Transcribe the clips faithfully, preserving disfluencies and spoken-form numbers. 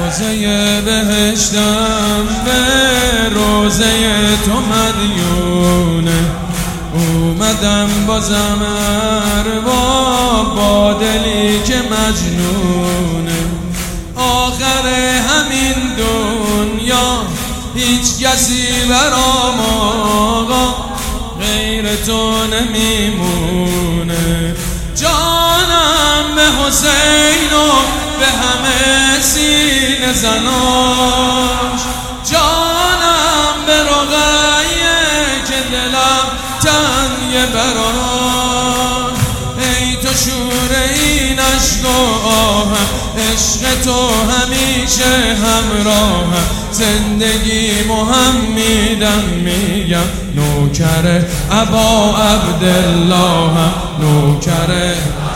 روزه بهشتم به روزه تو مدیونه، اومدم بازم ارباب با دلی که مجنونه. آخر همین دنیا هیچ کسی برام آقا غیر تو نمیمونه. جانم به حسین و به همه سینه زناش، جانم به رقیه که دلم تنگه براش. ای تو شور این عشق و آهم، عشق تو همیشه همراهم. زندگیمو هم میدم میگم نوکر ابا عبداللهم، نوکر.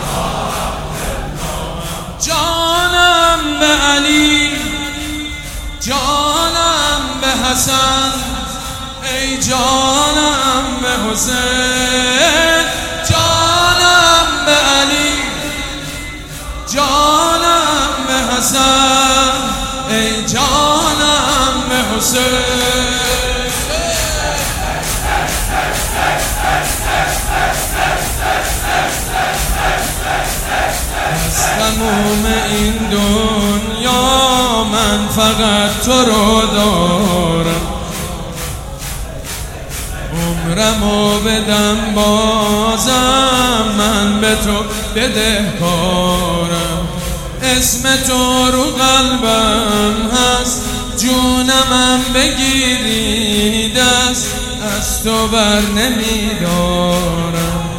جانم به علی، جانم به حسن، ای جانم به حسین. جانم به علی، جانم به حسن، ای جانم به حسین. از تموم این دنیا من فقط تو رو دارم، عمرمو بدم بازم من به تو بدهکارم. اسم تو رو قلبم هست، جونمم بگیری دست، از تو بر نمیدارم.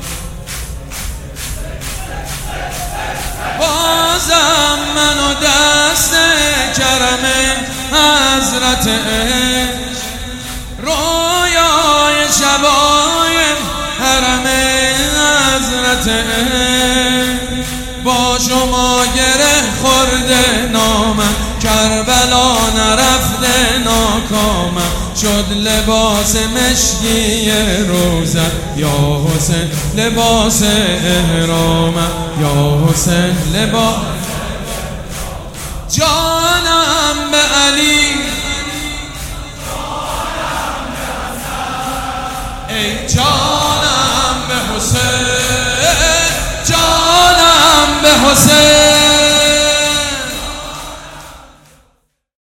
بازم منو دست کرم حضرت عشق، رویای شبای حرم حضرت عشق. با شما گره خورده نامم، کربلا نرفته ناکامم. شد لباس مشکی روزت یا حسین، لباس احرامم یا حسین، لباس. جانم به علی، ای جانم به حسین.